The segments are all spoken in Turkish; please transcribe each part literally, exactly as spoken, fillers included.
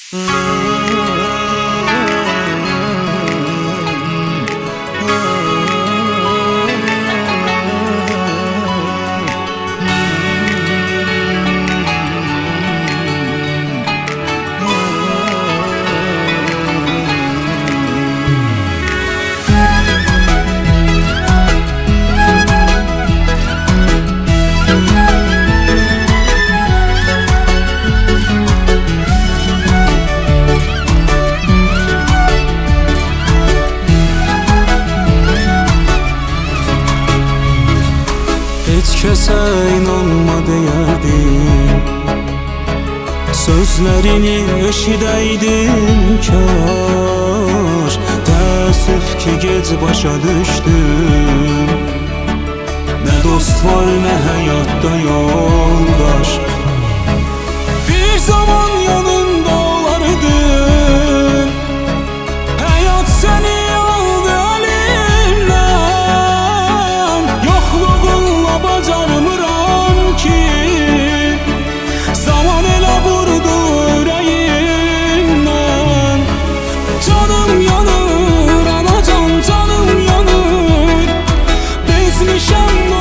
Hiç kəsə inanma deyərdim, sözlərini eşidəydim kaş. Təəssüf ki gec başa düşdüm, nə dost var nə həyatda yoldaş. Bir zaman yanımda olardın, həyat səni aldı əlimdən. Yoxluğunla bacarmıram ki, zaman elə vurdu ürəyimdən. Canım yanır anacan, canım yanır, bezmişəm bu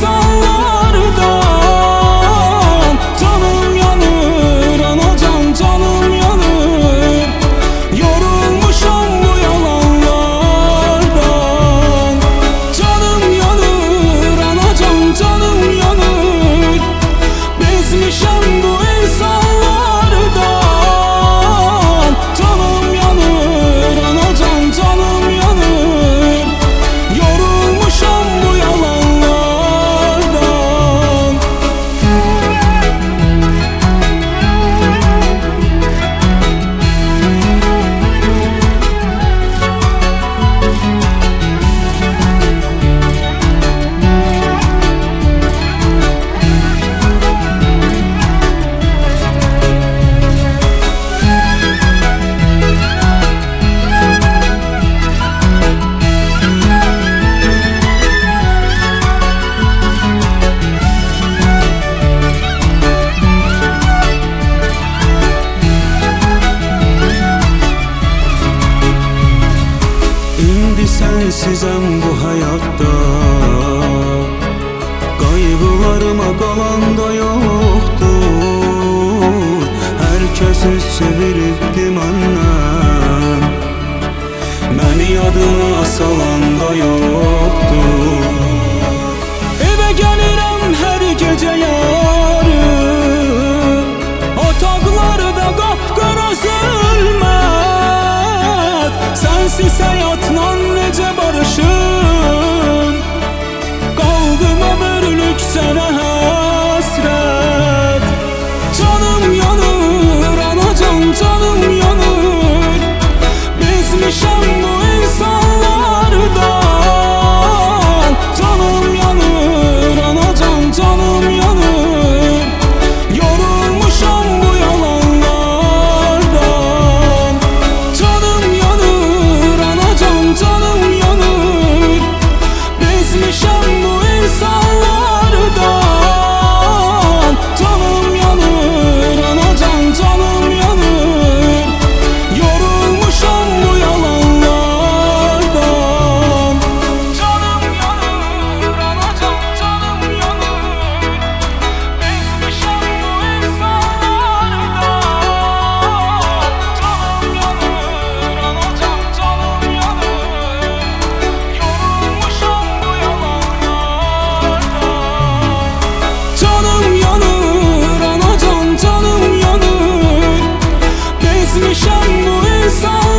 insanlardan. Canım yanır anacan, canım yanır, yorulmuşam bu yalanlardan. Canım yanır anacan, canım yanır, bezmişəm bu insanlardan. Canım yanır anacan, canım yanır, yorulmuşam bu yalanlardan. İndi sensizəm bu həyatda, qayğılarıma qalan da yoxdur. Hər kəs üz çeviribdi məndən, məni yadına salan da yoxdur. Evə gəlirəm hər gecə yarı, otaqlarda qapqara zülmət. Sensiz həyatla necə barışım, qaldım ömürlük sənə həsrət. Canım yanır anacan, canım yanır, bezmişəm bu insanlardan. Canım yanır anacan, canım yanır, yorulmuşam bu yalanlardan. Canım yanır anacan, canım yanır, bezmişəm bu insanlardan. Canım yanır anacan, canım yanır, yorulmuşam bu yalanlardan. Canım yanır anacan, canım yanır, bezmişəm bu insanlardan. Canım yanır anacan, canım yanır, yorulmuşam bu yalanlardan. Canım yanır anacan, canım yanır, bezmişəm bu insan